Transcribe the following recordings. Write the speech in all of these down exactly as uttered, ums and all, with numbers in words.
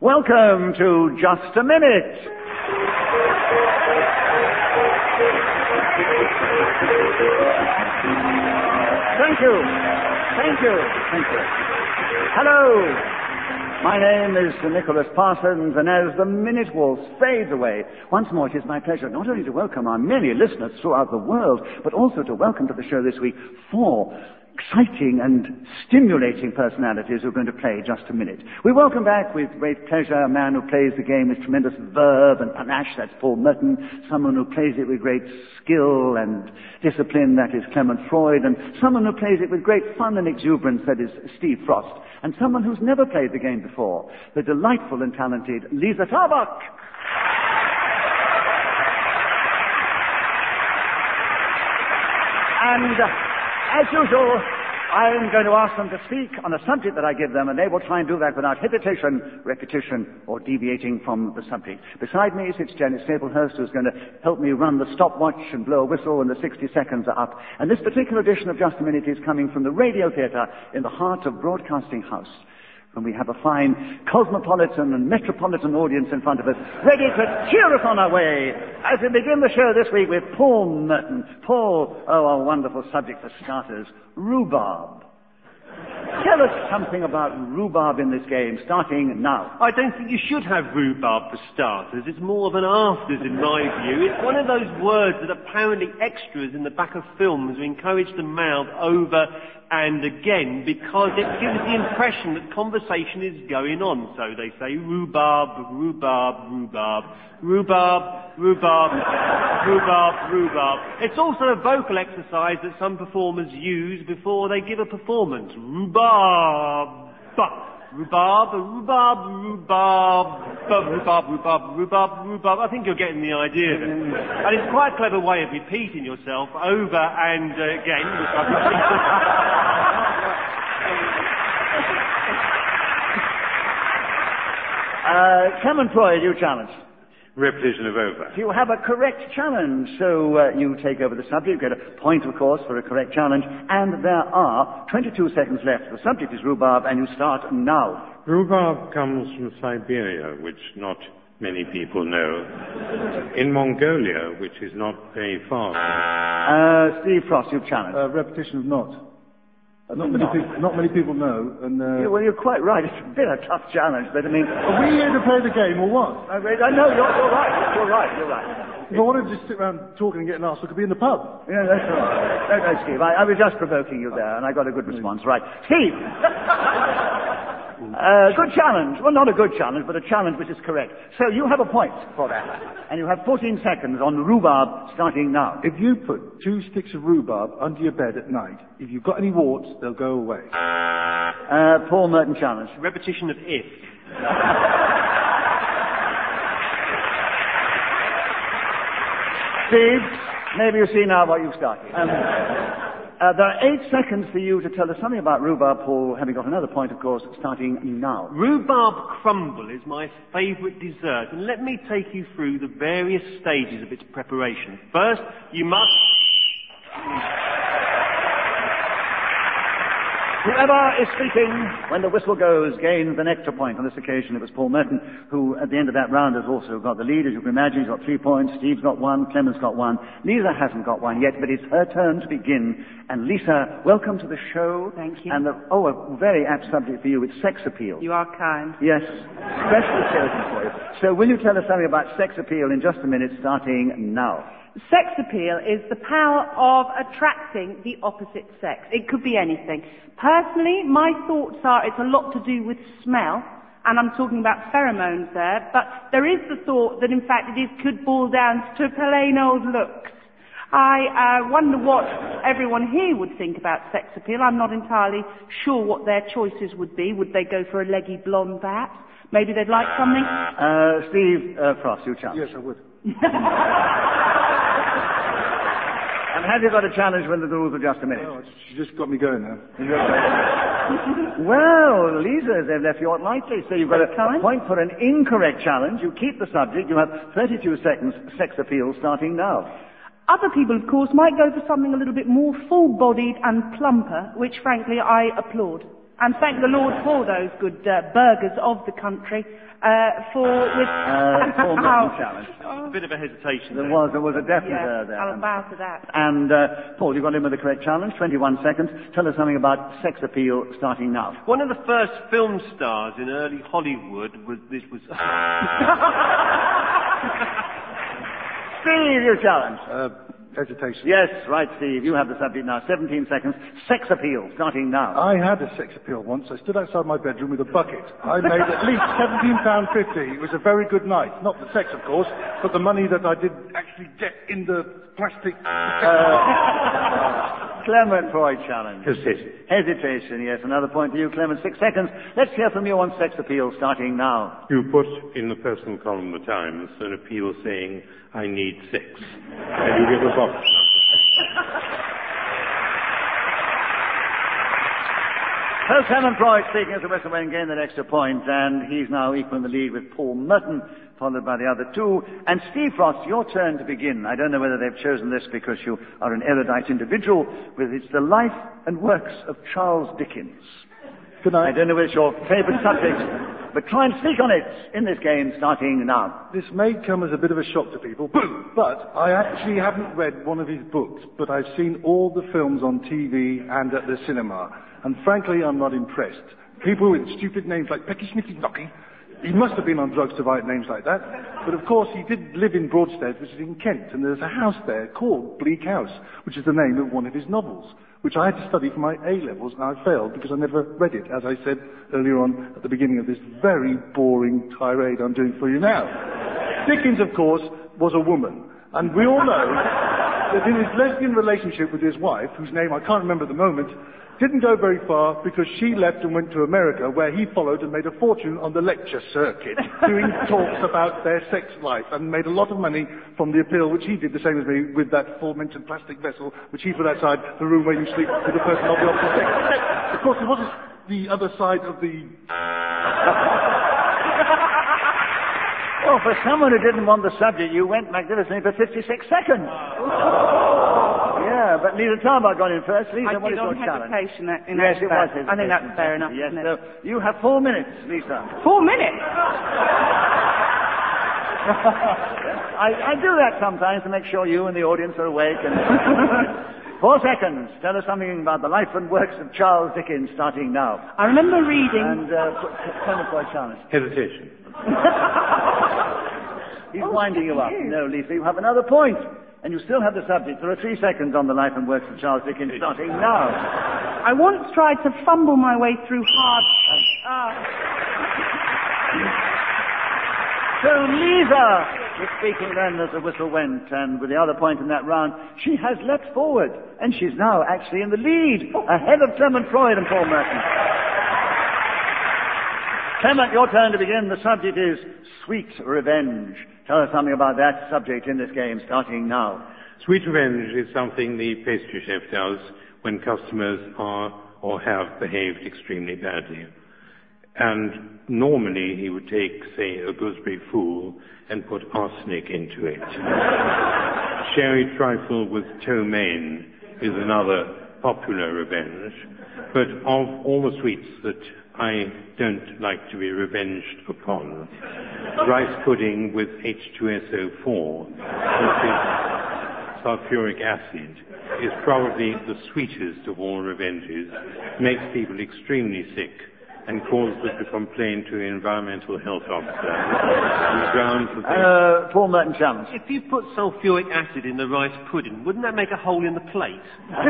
Welcome to Just a Minute. Thank you. Thank you. Thank you. Hello. My name is Nicholas Parsons, and as the minute waltz fades away, once more it is my pleasure not only to welcome our many listeners throughout the world, but also to welcome to the show this week four exciting and stimulating personalities who are going to play Just a Minute. We welcome back with great pleasure a man who plays the game with tremendous verve and panache, that's Paul Merton, someone who plays it with great skill and discipline, that is Clement Freud, and someone who plays it with great fun and exuberance, that is Steve Frost, and someone who's never played the game before, the delightful and talented Lisa Tarbuck. And uh, as usual, I'm going to ask them to speak on a subject that I give them, and they will try and do that without hesitation, repetition, or deviating from the subject. Beside me sits Janet Staplehurst, who's going to help me run the stopwatch and blow a whistle when the sixty seconds are up. And this particular edition of Just a Minute is coming from the Radio Theatre in the heart of Broadcasting House. And we have a fine cosmopolitan and metropolitan audience in front of us, ready to cheer us on our way as we begin the show this week with Paul Merton. Paul, oh, a wonderful subject for starters, rhubarb. Tell us something about rhubarb in this game, starting now. I don't think you should have rhubarb for starters. It's more of an afters, in my view. It's one of those words that apparently extras in the back of films are encouraged to mouth over and again because it gives the impression that conversation is going on. So they say rhubarb, rhubarb, rhubarb, rhubarb, rhubarb, rhubarb, rhubarb. It's also a vocal exercise that some performers use before they give a performance. Rhubarb, rhubarb, rhubarb, rhubarb, rhubarb, rhubarb, rhubarb, rhubarb. I think you're getting the idea of it. And it's quite a clever way of repeating yourself over and uh, again. uh, Clement Freud, you challenge. Repetition of over. You have a correct challenge, so uh, you take over the subject. You get a point, of course, for a correct challenge, and there are twenty-two seconds left. The subject is rhubarb, and you start now. Rhubarb comes from Siberia, which not many people know. In Mongolia, which is not very far. Uh, Steve Frost, you've challenged. Uh, repetition of not. Uh, not, many people, not many people know, and... Uh, yeah, well, you're quite right. It's a bit of a tough challenge, but I mean... Are we here to play the game, or what? I, I know, you're, you're right. You're right, you're right. If I wanted to just sit around talking and get lost, I could be in the pub. Yeah, that's right. No, no, Steve, I, I was just provoking you there, and I got a good response. Right. Steve! Uh, good challenge. Well, not a good challenge, but a challenge which is correct. So you have a point for that. And you have fourteen seconds on rhubarb starting now. If you put two sticks of rhubarb under your bed at night, if you've got any warts, they'll go away. Uh, Paul Merton challenge. Repetition of if. Steve, maybe you see now what you've started. Um, Uh, there are eight seconds for you to tell us something about rhubarb, Paul, having got another point, of course, starting now. Rhubarb crumble is my favourite dessert, and let me take you through the various stages of its preparation. First, you must... Whoever is speaking when the whistle goes gains an extra point. On this occasion, it was Paul Merton, who at the end of that round has also got the lead. As you can imagine, he's got three points. Steve's got one. Clement's got one. Lisa hasn't got one yet, but it's her turn to begin. And Lisa, welcome to the show. Thank you. And the, oh, a very apt subject for you. It's sex appeal. You are kind. Yes, especially chosen for you. So will you tell us something about sex appeal in just a minute, starting now? Sex appeal is the power of attracting the opposite sex. It could be anything. Personally, my thoughts are it's a lot to do with smell, and I'm talking about pheromones there, but there is the thought that in fact it is, could boil down to plain old looks. I uh, wonder what everyone here would think about sex appeal. I'm not entirely sure what their choices would be. Would they go for a leggy blonde perhaps? Maybe they'd like something? Uh, Steve uh, Frost, you challenge. Yes, I would. And have you got a challenge when the rules are just a minute? Oh, she just got me going now. Well, Lisa, they've left you out lightly, so you've got a point for an incorrect challenge. You keep the subject. You have thirty-two seconds sex appeal starting now. Other people, of course, might go for something a little bit more full-bodied and plumper, which, frankly, I applaud. And thank the Lord for those good uh, burghers of the country. Uh, for with Uh, Paul Merton challenge. A bit of a hesitation There there. was, there was a definite yeah, uh, there. I'll bow to that. And, uh, Paul, you got in with the correct challenge, twenty-one seconds. Tell us something about sex appeal starting now. One of the first film stars in early Hollywood was this was. Steve, your challenge. Uh, hesitation. Yes, right, Steve. You have the subject now. seventeen seconds. Sex appeal starting now. I had a sex appeal once. I stood outside my bedroom with a bucket. I made at least seventeen pounds fifty. It was a very good night. Not the sex, of course, but the money that I did actually get in the plastic. Uh, Clement Freud challenge. Hesitation. Hesitation, yes. Another point to you, Clement. Six seconds. Let's hear from you on sex appeal starting now. You put in the personal column of the Times an appeal saying, I need sex. And you give a box. So Clement Freud speaking as the Western Wayne gained that extra point, and he's now equal in the lead with Paul Merton, followed by the other two. And Steve Frost, your turn to begin. I don't know whether they've chosen this because you are an erudite individual, but it's the life and works of Charles Dickens. Good I night. don't know whether it's your favourite subject, but try and speak on it in this game starting now. This may come as a bit of a shock to people, but I actually haven't read one of his books, but I've seen all the films on T V and at the cinema, and frankly, I'm not impressed. People with stupid names like Pecky Smithy Knocky, he must have been on drugs to write names like that. But of course, he did live in Broadstairs, which is in Kent, and there's a house there called Bleak House, which is the name of one of his novels, which I had to study for my A-levels, and I failed because I never read it, as I said earlier on at the beginning of this very boring tirade I'm doing for you now. Dickens, of course, was a woman, and we all know that in his lesbian relationship with his wife, whose name I can't remember at the moment, didn't go very far because she left and went to America, where he followed and made a fortune on the lecture circuit, doing talks about their sex life, and made a lot of money from the appeal, which he did the same as me with that aforementioned plastic vessel, which he put outside the room where you sleep with the person of the opposite sex. Of course, it wasn't the other side of the... Oh, for someone who didn't want the subject, you went magnificently for fifty-six seconds. Yeah, but Lisa Tarbuck got in first. Lisa, I what did is your on challenge? hesitation. that- In Yes, that it was respect. I think that's fair enough, Yes, isn't so it? you have four minutes, Lisa. Four minutes? I, I do that sometimes to make sure you and the audience are awake. And four seconds. Tell us something about the life and works of Charles Dickens, starting now. I remember reading... And uh, Clement Freud challenge. Hesitation. He's Oh, winding you up. you. No, Lisa, you have another point. And you still have the subject. There are three seconds on the life and works of Charles Dickens, starting now. I once tried to fumble my way through hard... Ah. So Lisa was speaking then as the whistle went, and with the other point in that round, she has leapt forward, and she's now actually in the lead, ahead of Clement Freud and Paul Merton. Clement, your turn to begin. The subject is sweet revenge. Tell us something about that subject in this game, starting now. Sweet revenge is something the pastry chef does when customers are or have behaved extremely badly. And normally he would take, say, a gooseberry fool and put arsenic into it. Sherry trifle with ptomaine is another popular revenge. But of all the sweets that I don't like to be revenged upon, rice pudding with H two S O four, which is sulfuric acid, is probably the sweetest of all revenges, makes people extremely sick, and causes them to complain to the environmental health officer on the grounds that they... Uh, Paul Merton challenge. If you put sulfuric acid in the rice pudding, wouldn't that make a hole in the plate?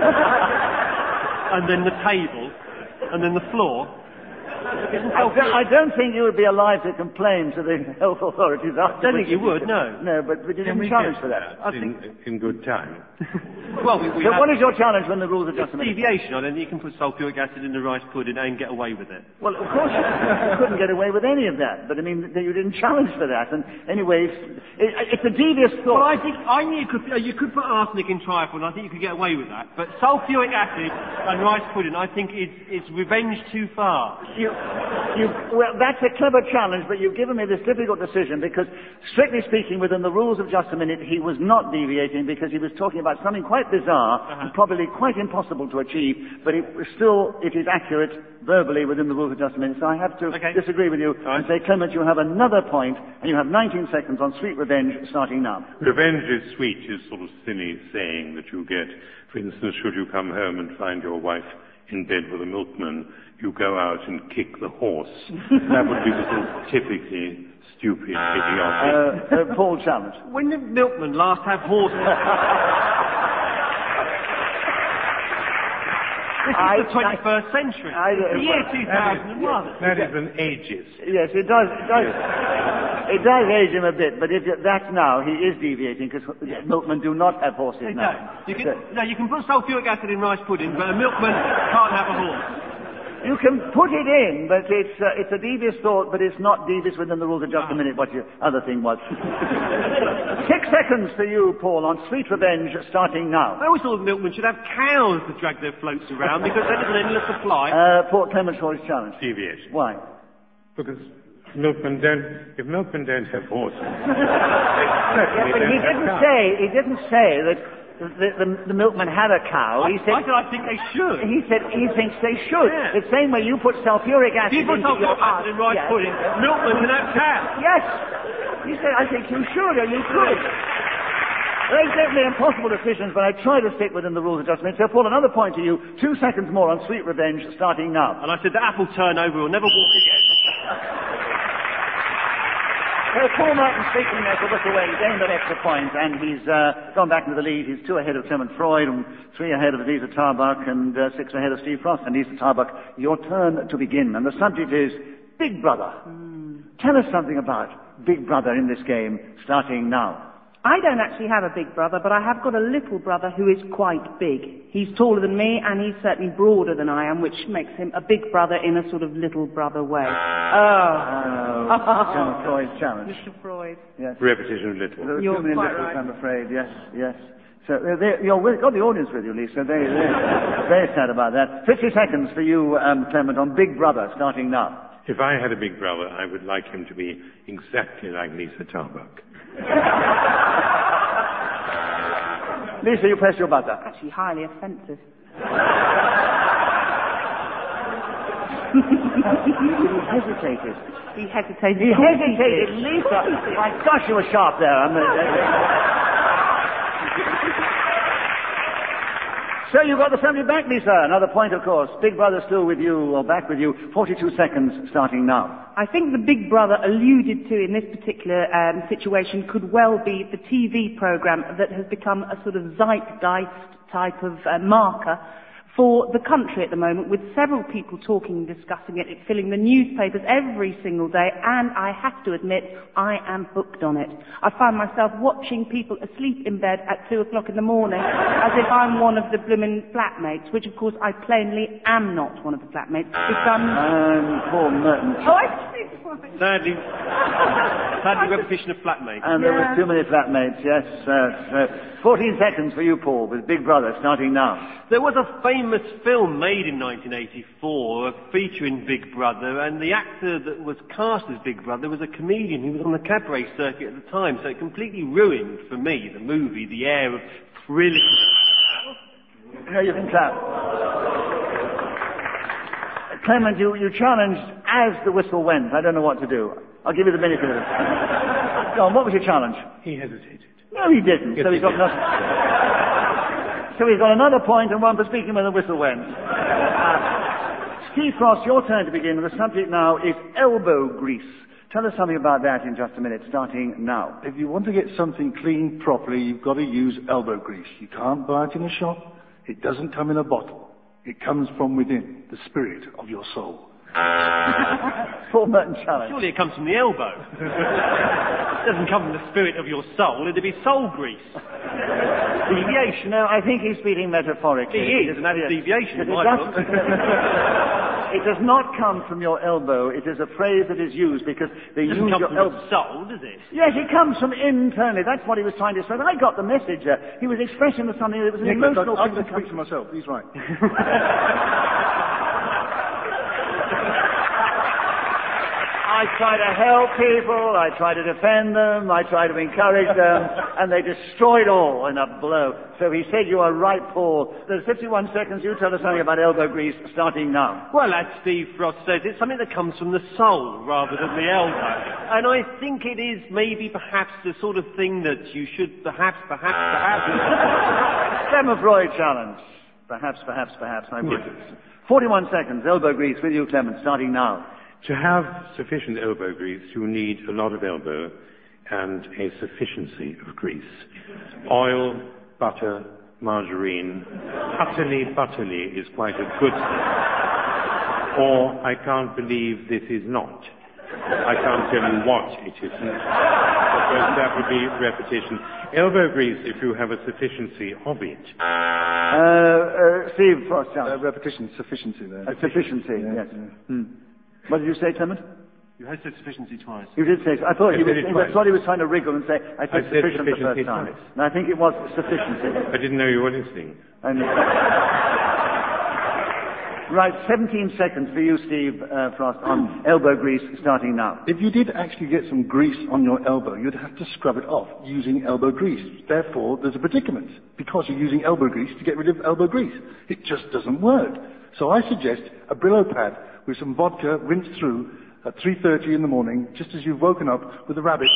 And then the table, and then the floor? Isn't I don't, sulfuric... I don't think you would be alive to complain to the health authorities after. I don't think you would, no. No, but we didn't challenge for that. I in, think- in good time. Well, we, we So have... what is your challenge when the rules are just a minute? deviation. I don't think you can put sulfuric acid in the rice pudding and get away with it. Well, of course you, you couldn't get away with any of that, but I mean, you didn't challenge for that. And anyway, it, it's a devious thought. Well, I think I knew you could uh, you could put arsenic in trifle, and I think you could get away with that. But sulfuric acid and rice pudding, I think is is revenge too far. You, you, you, well, that's a clever challenge, but you've given me this difficult decision because, strictly speaking, within the rules of Just a Minute, he was not deviating because he was talking about something quite bizarre uh-huh. and probably quite impossible to achieve, but it was still, it is accurate verbally within the rules of Just a Minute. So I have to okay. disagree with you right. and say, Clement, you have another point, and you have nineteen seconds on Sweet Revenge starting now. Revenge is sweet is sort of silly saying that you get. For instance, should you come home and find your wife in bed with a milkman, you go out and kick the horse. That would be the sort of typically stupid, idiotic. Uh, uh, Paul challenge. When did milkman last have horses? This is I, the twenty-first I, century. I, I, the year two thousand one. That is an ageist. Yes, it does. It does, it does age him a bit, but if it, that's now, he is deviating because milkmen do not have horses they now. Don't. You can, no, you can put sulfuric acid in rice pudding, but a milkman can't have a horse. You can put it in, but it's uh, it's a devious thought, but it's not devious within the rules of Just a Minute, what your other thing was. Six seconds for you, Paul, on Sweet Revenge, starting now. I always thought milkmen should have cows to drag their floats around, because then there's an endless supply. Uh, Paul Clement Shaw's challenge. Deviation. Why? Because milkmen don't, if milkmen don't have horses... yeah, but he didn't say, he didn't say that The, the, the milkman had a cow. I, he said, I said I think they should. He said he thinks they should. Yeah. The same way you put sulfuric acid you put into your sulfuric acid in rice yes. pudding, milkman can have cows. Yes. He said, I think you should or you could. They're definitely impossible decisions, but I try to stick within the rules of Just a Minute. So, Paul, another point to you. Two seconds more on Sweet Revenge, starting now. And I said the apple turnover will never walk again. So Paul Merton speaking there for Whistle Wayne, gained an extra point, and he's uh, gone back into the lead. He's two ahead of Clement Freud, and three ahead of Lisa Tarbuck, and uh, six ahead of Steve Frost. And Lisa Tarbuck, your turn to begin. And the subject is Big Brother. Mm. Tell us something about Big Brother in this game, starting now. I don't actually have a big brother, but I have got a little brother who is quite big. He's taller than me, and he's certainly broader than I am, which makes him a big brother in a sort of little brother way. Oh. Oh. Freud's challenge. Mister Freud. Yes. Repetition of little. There are You're too many quite littles, right. I'm afraid. Yes, yes. So uh, they, you're with, got the audience with you, Lisa. They, they're very sad about that. Fifty seconds for you, um, Clement, on Big Brother, starting now. If I had a big brother, I would like him to be exactly like Lisa Tarbuck. Lisa, you press your buzzer. Actually, highly offensive. He hesitated. He hesitated. He hesitated. Lisa, my gosh, you were sharp there. I'm, uh, So you got the family back, Lisa. Another point, of course. Big Brother still with you, or back with you. Forty-two seconds, starting now. I think the Big Brother alluded to in this particular um, situation could well be the T V program that has become a sort of zeitgeist type of uh, marker for the country at the moment, with several people talking and discussing it. It's filling the newspapers every single day, and I have to admit, I am hooked on it. I find myself watching people asleep in bed at two o'clock in the morning as if I'm one of the blooming flatmates, which of course I plainly am not one of the flatmates, because I'm... Um, Paul Merton. Oh, I see. Sadly, sadly repetition of flatmates. And there Yeah. were too many flatmates, yes. Uh, uh, Fourteen seconds for you, Paul, with Big Brother, starting now. There was a famous film made in nineteen eighty-four featuring Big Brother, and the actor that was cast as Big Brother was a comedian who was on the cabaret circuit at the time, so it completely ruined, for me, the movie, the air of thrilling. No, you can clap. Clement, you, you challenged as the whistle went. I don't know what to do. I'll give you the benefit of it. Go on, what was your challenge? He hesitated. No, he didn't. Yes, so he's he got did. nothing. So he's got another point and one for speaking when the whistle went. Uh, Steve Frost, your turn to begin. The subject now is elbow grease. Tell us something about that in just a minute, starting now. If you want to get something cleaned properly, you've got to use elbow grease. You can't buy it in a shop. It doesn't come in a bottle. It comes from within, the spirit of your soul. Paul Merton challenge. Surely it comes from the elbow. It doesn't come from the spirit of your soul, it'd be soul grease. Deviation. No, I think he's speaking metaphorically. He is, and that's deviation in It my does- book. It does not come from your elbow. It is a phrase that is used because they It doesn't use come your from elbow. your soul, does it? Yes, it comes from internally. That's what he was trying to say. I got the message there. He was expressing something that was an Nicholas, emotional I, I thing can that comes speak for myself. He's right. I try to help people, I try to defend them, I try to encourage them, and they destroy it all in a blow. So he said you are right, Paul. There's fifty-one seconds. You tell us something about elbow grease starting now. Well, as Steve Frost says, it's something that comes from the soul rather than the elbow. And I think it is maybe perhaps the sort of thing that you should perhaps, perhaps, perhaps... Clement Freud challenge. Perhaps, perhaps, perhaps. I would. forty-one seconds. Elbow grease with you, Clement, starting now. To have sufficient elbow grease, you need a lot of elbow and a sufficiency of grease. Oil, butter, margarine, utterly, butterly is quite a good thing. Or, I can't believe this is not. I can't tell you what it isn't, because that would be repetition. Elbow grease, if you have a sufficiency of it. Uh, uh, Steve Frost, Uh, repetition, sufficiency there. uh, sufficiency, Yeah, yes. yeah. Hmm. What did you say, Clement? You had said sufficiency twice. You did say so. I thought I he was, said it I twice. thought he was trying to wriggle and say, I said, I said sufficient the sufficiency first time. twice. And I think it was sufficiency. I didn't know you were listening. And, right, seventeen seconds for you, Steve uh, Frost, on elbow grease starting now. If you did actually get some grease on your elbow, you'd have to scrub it off using elbow grease. Therefore, there's a predicament, because you're using elbow grease to get rid of elbow grease. It just doesn't work. So I suggest a Brillo pad with some vodka rinsed through at three thirty in the morning, just as you've woken up with a rabbit.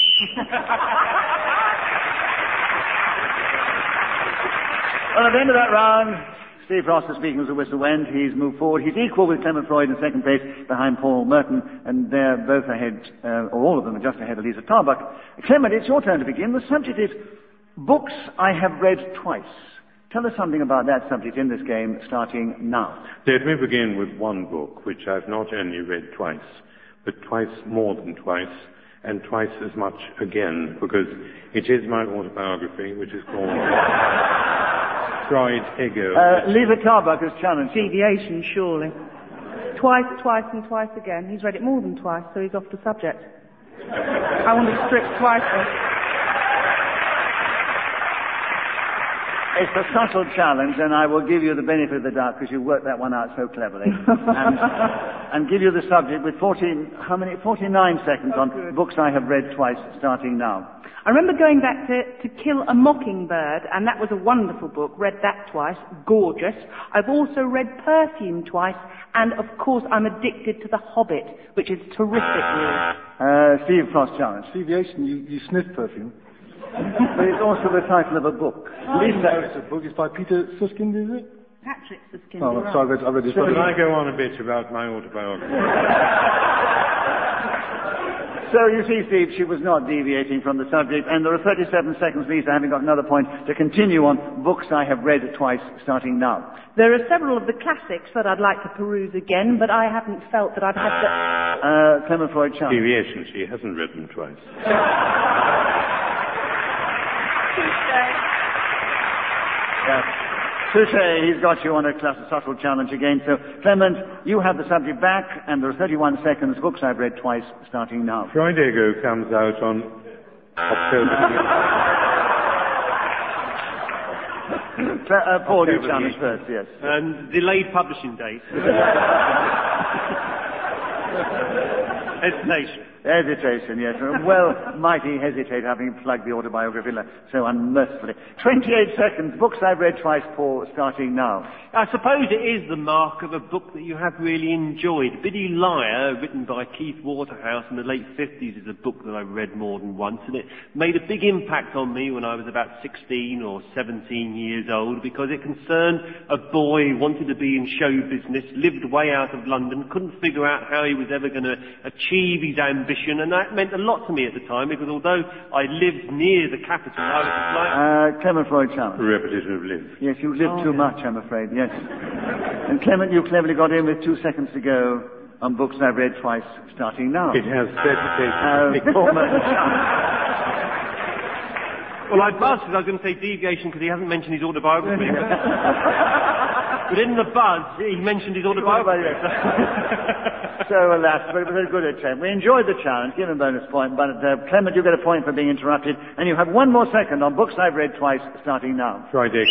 Well, at the end of that round, Steve Frost is speaking as a whistle went. He's moved forward. He's equal with Clement Freud in second place behind Paul Merton, and they're both ahead, uh, or all of them are just ahead of Lisa Tarbuck. Clement, it's your turn to begin. The subject is books I have read twice. Tell us something about that subject in this game, starting now. Let me begin with one book, which I've not only read twice, but twice more than twice, and twice as much again, because it is my autobiography, which is called Freud Ego. Uh, Lisa Tarbuck has challenged. Deviation, surely. Twice, twice, and twice again. He's read it more than twice, so he's off the subject. I want to strip twice then. It's a subtle challenge, and I will give you the benefit of the doubt because you worked that one out so cleverly. and, and give you the subject with fourteen, how many? forty-nine seconds Oh, on good. books I have read twice, starting now. I remember going back to, to Kill a Mockingbird, and that was a wonderful book. Read that twice. Gorgeous. I've also read Perfume twice, and of course I'm addicted to The Hobbit, which is terrific news. Uh, Steve Frost challenge. Deviation, you, you sniff perfume. But it's also the title of a book. No, Lisa, it's a book. It's by Peter Suskind, is it? Patrick Suskind. Oh, you're right. sorry, I read, I read his book. Can I go on a bit about my autobiography? so you see, Steve, she was not deviating from the subject, and there are thirty-seven seconds, Lisa, having got another point, to continue on books I have read twice, starting now. There are several of the classics that I'd like to peruse again, but I haven't felt that I've had the... Uh, Clement Freud challenge. Deviation, she hasn't read them twice. Yes. Touche, he's got you on a class subtle challenge again. So, Clement, you have the subject back, and there are thirty-one seconds, books I've read twice, starting now. Freud Ego comes out on October. uh, Paul, you October challenge the first, yes. And delayed publishing date. Hesitation. Hesitation, yes. Well, mighty hesitate having plugged the autobiography so unmercifully. twenty-eight seconds, books I've read twice, Paul, starting now. I suppose it is the mark of a book that you have really enjoyed. Biddy Liar, written by Keith Waterhouse in the late fifties, is a book that I read more than once, and it made a big impact on me when I was about sixteen or seventeen years old, because it concerned a boy who wanted to be in show business, lived way out of London, couldn't figure out how he was ever going to achieve his ambition, and that meant a lot to me at the time, because although I lived near the capital, I was like... Uh, Clement Freud challenge. Repetition of live. Yes, you lived Oh, too yeah. much, I'm afraid, yes. And Clement, you cleverly got in with two seconds to go on books I've read twice, starting now. It has Uh, thirty-six. Paul Merton challenge. Well, I buzzed because I was going to say deviation because he hasn't mentioned his autobiography. But in the buzz, he mentioned his autobiography. So, alas, but it was a good attempt. We enjoyed the challenge, give him a bonus point, but uh, Clement, you get a point for being interrupted, and you have one more second on books I've read twice, starting now. Freud Ego.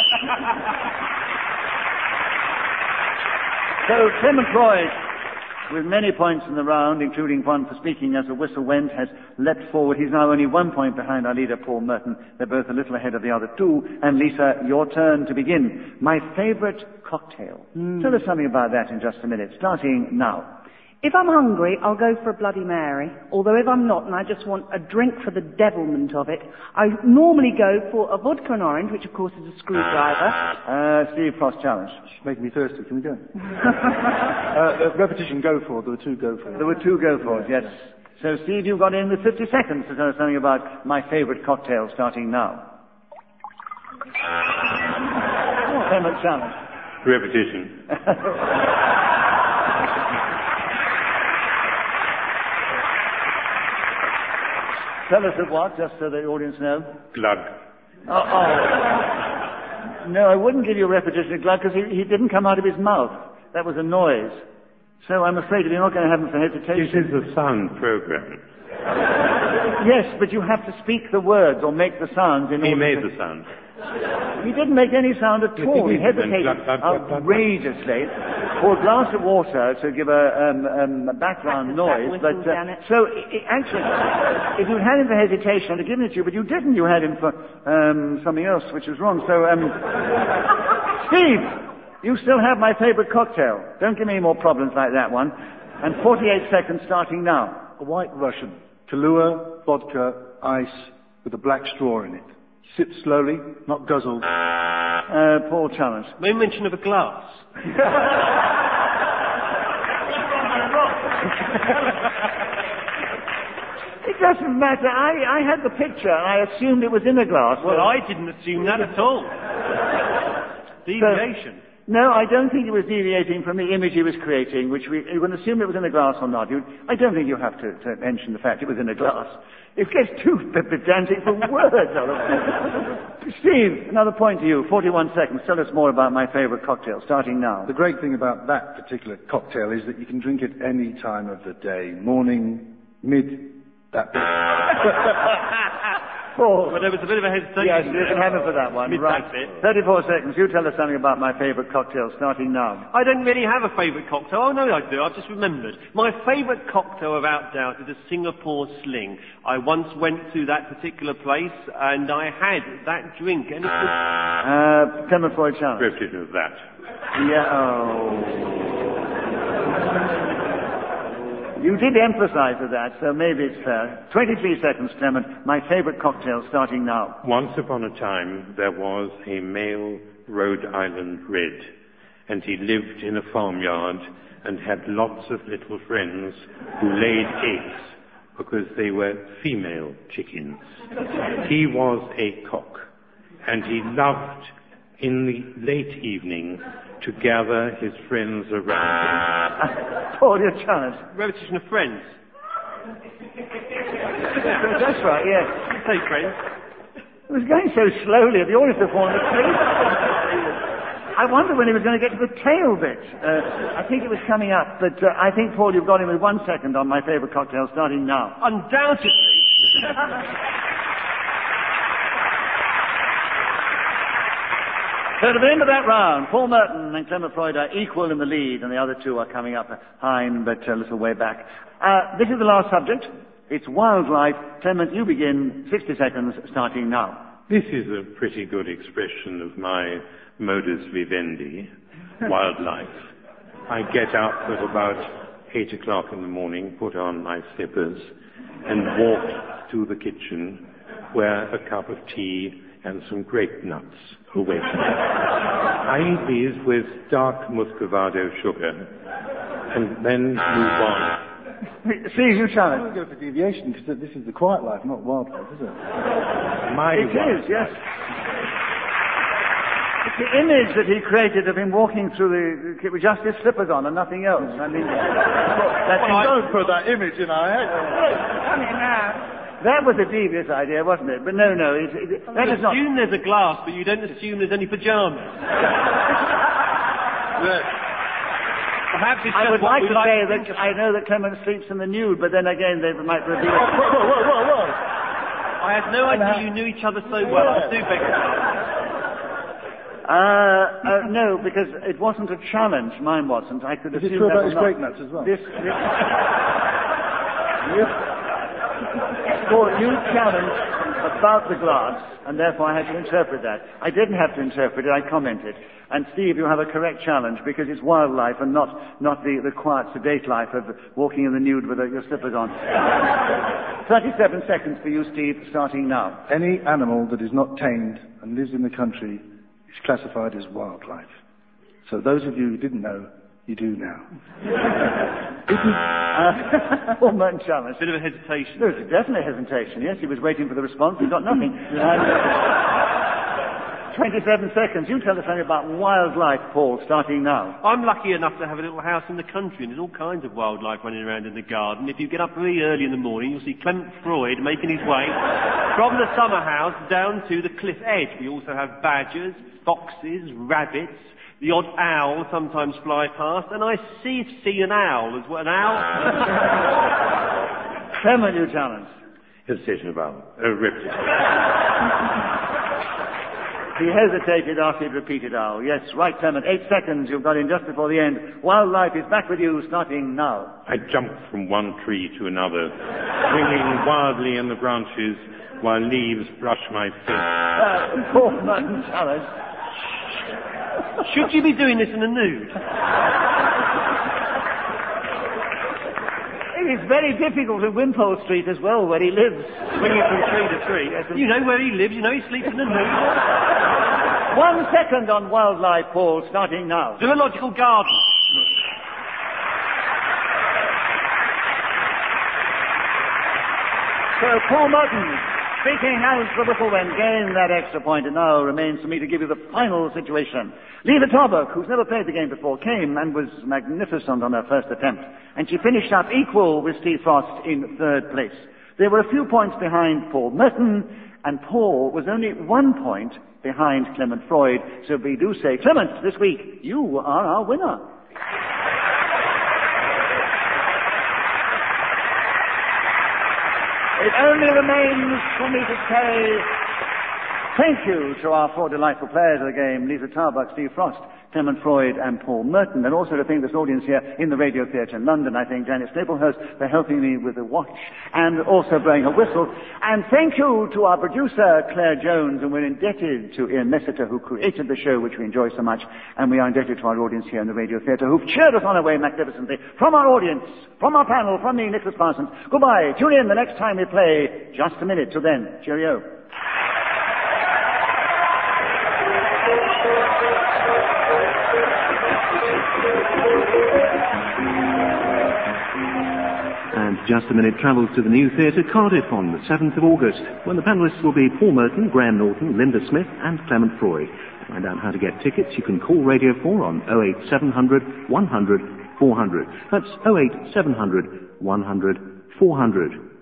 So, Clement Freud, with many points in the round, including one for speaking as the whistle went, has leapt forward. He's now only one point behind our leader, Paul Merton. They're both a little ahead of the other two. And Lisa, your turn to begin. My favourite cocktail. Mm. Tell us something about that in just a minute, starting now. If I'm hungry, I'll go for a Bloody Mary. Although if I'm not and I just want a drink for the devilment of it, I normally go for a vodka and orange, which of course is a screwdriver. Uh, Steve Frost challenge. She's making me thirsty. Can we go? uh, repetition, go for. There were two go for. There were two go for, yes. So Steve, you've got in with fifty seconds to tell us something about my favourite cocktail, starting now. Clement challenge. Repetition. Tell us of what, just so the audience know. Glug. Oh, oh. No, I wouldn't give you a repetition of glug because he, he didn't come out of his mouth. That was a noise. So I'm afraid you're not going to have him for hesitation. This is a sound program. Yes, but you have to speak the words or make the sounds in He order made to... the sound. He didn't make any sound at Yes, all. he He did. hesitated Glug, glug, glug, glug, outrageously for a glass of water to give a, um, um, a background noise. Whistle, But uh, Janet. so i i actually, if you'd had him for hesitation, I'd have given it to you. But you didn't. You had him for um, something else, which was wrong. So, um, Steve, you still have my favourite cocktail. Don't give me any more problems like that one. And forty-eight seconds starting now. A White Russian. Kahlua, vodka, ice, with a black straw in it. Sip slowly, not guzzle. Uh, Paul challenge. No mention of a glass. It doesn't matter. I, I had the picture and I assumed it was in a glass. Well, so- I didn't assume that at all. Deviation. No, I don't think it was deviating from the image he was creating, which we, you can assume it was in a glass or not. You, I don't think you have to, to mention the fact it was in a glass. It gets too pedantic for words. Steve, another point to you. forty-one seconds. Tell us more about my favourite cocktail, starting now. The great thing about that particular cocktail is that you can drink it any time of the day. Morning, mid, that bit. Paul. Well, there was a bit of a hesitation. Yes, you can have it for that one. Mid Right. that bit. thirty-four seconds. You tell us something about my favourite cocktail, starting now. I don't really have a favourite cocktail. Oh, no, I do. I've just remembered. My favourite cocktail, without doubt, is a Singapore Sling. I once went to that particular place, and I had that drink, and it was... Uh, Clement Floyd challenge. Repetition of that. Yeah, oh. You did emphasize with that, so maybe it's fair. twenty-three seconds, Clement. My favourite cocktail, starting now. Once upon a time, there was a male Rhode Island Red, and he lived in a farmyard and had lots of little friends who laid eggs because they were female chickens. He was a cock, and he loved in the late evening to gather his friends around him. Paul, your challenge. Repetition of Friends. That's right, yes. Say Friends. It was going so slowly, the audience had fallen asleep. I wonder when he was going to get to the tail bit. Uh, I think it was coming up, but uh, I think, Paul, you've got him with one second on my favourite cocktail, starting now. Undoubtedly. So to the end of that round, Paul Merton and Clement Floyd are equal in the lead, and the other two are coming up behind, but a little way back. Uh, this is the last subject. It's wildlife. Clement, you begin. sixty seconds, starting now. This is a pretty good expression of my modus vivendi, wildlife. I get up at about eight o'clock in the morning, put on my slippers, and walk to the kitchen where a cup of tea and some grape nuts await me. I eat these with dark muscovado sugar, and then move on. See, you I challenge. would go for deviation, because this is the quiet life, not wildlife, is it? My It is, yes. It's the image that he created of him walking through the, with just his slippers on and nothing else. I mean, that's Well, don't put that image in our head. Coming now. that was a devious idea, wasn't it? But no, no, it, it, that You is not. assume there's a glass, but you don't assume there's any pyjamas. Perhaps it's I just would what like we to like say to that think I know that Clement sleeps in the nude, but then again they might reveal. Whoa, whoa, whoa, whoa, whoa. I had no idea you knew each other so well. I do beg your pardon. Uh, uh, no, because it wasn't a challenge. Mine wasn't. I could Is it assume true that about was his not- grape nuts as well? This, this, you, well, you challenged about the glass, and therefore I had to interpret that. I didn't have to interpret it. I commented. And Steve, you have a correct challenge because it's wildlife and not not the, the quiet, sedate life of walking in the nude with uh, your slippers on. Thirty-seven seconds for you, Steve, starting now. Any animal that is not tamed and lives in the country is classified as wildlife. So those of you who didn't know, you do now. uh, Paul Merton challenge. Bit of a hesitation. There was definitely hesitation, yes. He was waiting for the response. He got nothing. And, twenty-seven seconds. You tell us something about wildlife, Paul, starting now. I'm lucky enough to have a little house in the country, and there's all kinds of wildlife running around in the garden. If you get up really early in the morning, you'll see Clement Freud making his way from the summer house down to the cliff edge. We also have badgers, foxes, rabbits. The odd owl sometimes fly past, and I see see an owl as well. An owl? Clement, you challenge. Hesitation about a reptile. He hesitated after he'd repeated owl. Yes, right, Clement. Eight seconds you've got in just before the end. Wildlife is back with you, starting now. I jumped from one tree to another, swinging wildly in the branches while leaves brush my face. Uh, Paul Merton challenge. Should you be doing this in the nude? It is very difficult in Wimpole Street as well, where he lives. Swinging from tree to tree. Yes, and- You know where he lives, you know he sleeps in the nude. One second on wildlife, Paul, starting now. Zoological garden. So Paul Merton, speaking as the whistle went, gained that extra point, and now remains for me to give you the final situation. Lisa Tarbuck, who's never played the game before, came and was magnificent on her first attempt, and she finished up equal with Steve Frost in third place. They were a few points behind Paul Merton, and Paul was only one point behind Clement Freud, so we do say, Clement, this week, you are our winner. It only remains for me to say thank you to our four delightful players of the game, Lisa Tarbuck, Steve Frost, Clement Freud and Paul Merton, and also to thank this audience here in the Radio Theatre in London. I thank Janet Staplehurst for helping me with the watch and also blowing a whistle. And thank you to our producer, Claire Jones, and we're indebted to Ian Messiter, who created the show, which we enjoy so much, and we are indebted to our audience here in the Radio Theatre, who've cheered us on our way magnificently. From our audience, from our panel, from me, Nicholas Parsons, goodbye. Tune in the next time we play Just a Minute. Till then, cheerio. And Just a Minute travels to the New Theatre, Cardiff, on the seventh of August, when the panellists will be Paul Merton, Graham Norton, Linda Smith and Clement Freud. To find out how to get tickets, you can call Radio four on oh eight seven hundred, one hundred, four hundred. That's oh eight seven hundred, one hundred, four hundred.